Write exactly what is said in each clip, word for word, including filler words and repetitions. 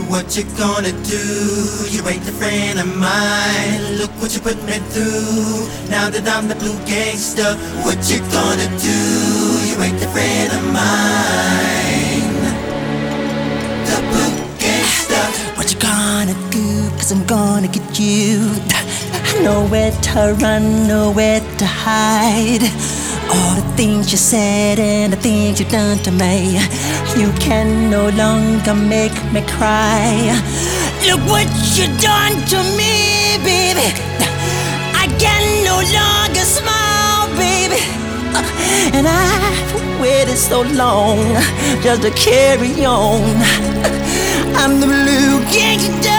What you gonna do? You ain't a friend of mine. Look what you put me through. Now that I'm the blue gangster, what you gonna do? You ain't a friend of mine. The blue gangster. What you gonna do? Cause I'm gonna get you. Nowhere to run, nowhere to hide. All the things you said and the things you done to me, you can no longer make me cry. Look what you done to me, baby. I can no longer smile, baby. And I've waited so long just to carry on. I'm the blue gangster.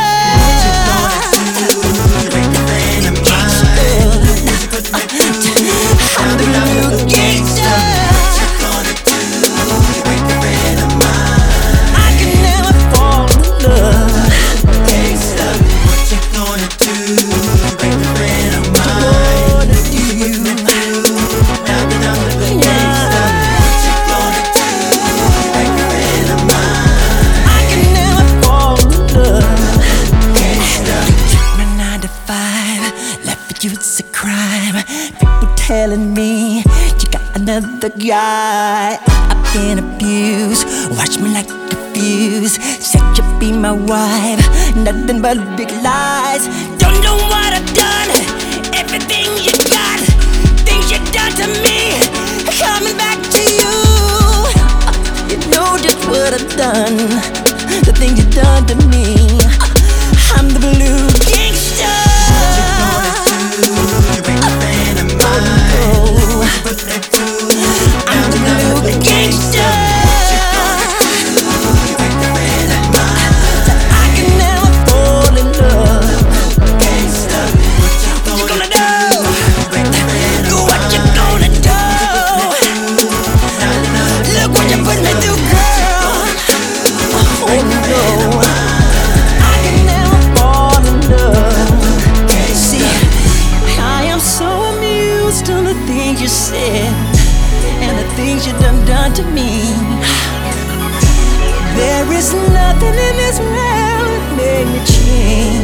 I'm the blue gangster. What you gonna do? You ain't a friend of mine. I can never fall in love. Gangster, what you gonna do? You ain't a friend of mine. What you You gonna put me do? through. Now that I'm the blue gangster, what you gonna do? You ain't a friend of mine. I can never fall in love. Gangster, My nine to five, left for you it's a crime. People telling me you got another guy. I've been abused, watch me like a fuse. Said you'd be my wife, nothing but big lies. Don't know what I've done, everything you got, things you done to me, coming back to you. You know just what I've done, the things you done to me. I'm the blue gangster. you ain't a friend of mine. Oh, Put me through. I'm the blue gangster. You ain't a friend of mine. I can never fall in love. Gangster, what you What you gonna gonna do? You ain't a friend of What you gonna do? Look what you put me through, girl. Oh no, I can never fall in love. See, I am so amused to the things you said and the things you done done to me. There is nothing in this world that made me change.